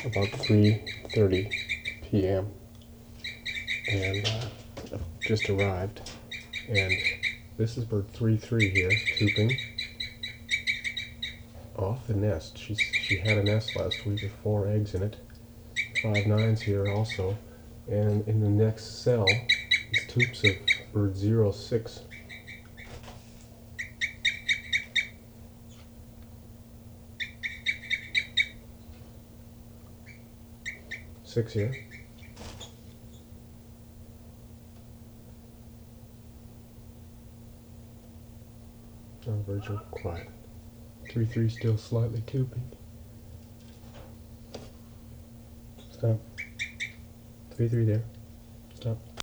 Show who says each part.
Speaker 1: about 3:30 p.m. and just arrived. And this is bird 3-3 here, tubing off the nest. She had a nest last week with 4 eggs in it. 5 nines here also, and in the next cell is tubes of bird 06. Six here. Now the birds are quiet. 3-3 still slightly tubing. Stop. 3-3 there. Stop.